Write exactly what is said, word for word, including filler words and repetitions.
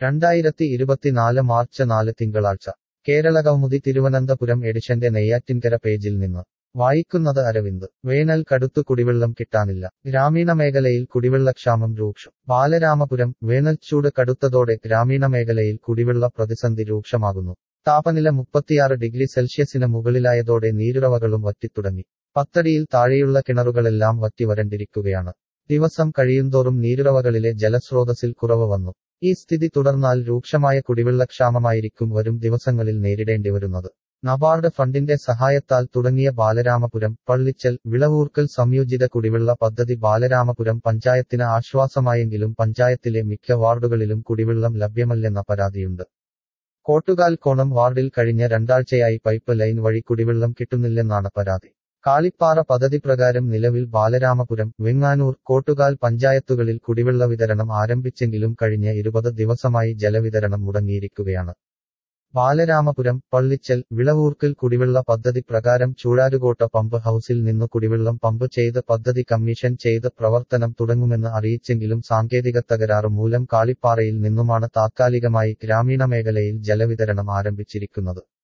രണ്ടായിരത്തി ഇരുപത്തിനാല് മാർച്ച് നാല് തിങ്കളാഴ്ച കേരളകൗമുദി തിരുവനന്തപുരം എഡിഷന്റെ നെയ്യാറ്റിൻകര പേജിൽ നിന്ന് വായിക്കുന്നത് അരവിന്ദ്. വേനൽ കടുത്തു കുടിവെള്ളം കിട്ടാനില്ല. ഗ്രാമീണ മേഖലയിൽ കുടിവെള്ളക്ഷാമം രൂക്ഷം. ബാലരാമപുരം. വേനൽച്ചൂട് കടുത്തതോടെ ഗ്രാമീണ മേഖലയിൽ കുടിവെള്ള പ്രതിസന്ധി രൂക്ഷമാകുന്നു. താപനില മുപ്പത്തിയാറ് ഡിഗ്രി സെൽഷ്യസിന് മുകളിലായതോടെ നീരുറവകളും വറ്റിത്തുടങ്ങി. പത്തടിയിൽ താഴെയുള്ള കിണറുകളെല്ലാം വറ്റി വരണ്ടിരിക്കുകയാണ്. ദിവസം കഴിയുന്തോറും നീരുറവകളിലെ ജലസ്രോതസ്സിൽ കുറവ് വന്നു. ഈ സ്ഥിതി തുടർന്നാൽ രൂക്ഷമായ കുടിവെള്ളക്ഷാമമായിരിക്കും വരും ദിവസങ്ങളിൽ നേരിടേണ്ടിവരുന്നത്. നബാർഡ് ഫണ്ടിന്റെ സഹായത്താൽ തുടങ്ങിയ ബാലരാമപുരം, പള്ളിച്ചൽ, വിളവൂർക്കൽ സംയോജിത കുടിവെള്ള പദ്ധതി ബാലരാമപുരം പഞ്ചായത്തിന് ആശ്വാസമായെങ്കിലും പഞ്ചായത്തിലെ മിക്ക വാർഡുകളിലും കുടിവെള്ളം ലഭ്യമല്ലെന്ന പരാതിയുണ്ട്. കോട്ടുകാൽ കോണം വാർഡിൽ കഴിഞ്ഞ രണ്ടാഴ്ചയായി പൈപ്പ് ലൈൻ വഴി കുടിവെള്ളം കിട്ടുന്നില്ലെന്നാണ് പരാതി. കാളിപ്പാറ പദ്ധതി പ്രകാരം നിലവിൽ ബാലരാമപുരം, വെങ്ങാനൂർ, കോട്ടുകാൽ പഞ്ചായത്തുകളിൽ കുടിവെള്ള വിതരണം ആരംഭിച്ചെങ്കിലും കഴിഞ്ഞ ഇരുപത് ദിവസമായി ജലവിതരണം മുടങ്ങിയിരിക്കുകയാണ്. ബാലരാമപുരം, പള്ളിച്ചൽ, വിളവൂർക്കൽ കുടിവെള്ള പദ്ധതി പ്രകാരം ചൂഴാരുകോട്ട പമ്പ് ഹൌസിൽ നിന്നു കുടിവെള്ളം പമ്പ് ചെയ്ത് പദ്ധതി കമ്മീഷൻ ചെയ്ത് പ്രവർത്തനം തുടങ്ങുമെന്ന് അറിയിച്ചെങ്കിലും സാങ്കേതിക തകരാറ് മൂലം കാളിപ്പാറയിൽ നിന്നുമാണ് താത്കാലികമായി ഗ്രാമീണ മേഖലയിൽ ജലവിതരണം ആരംഭിച്ചിരിക്കുന്നത്.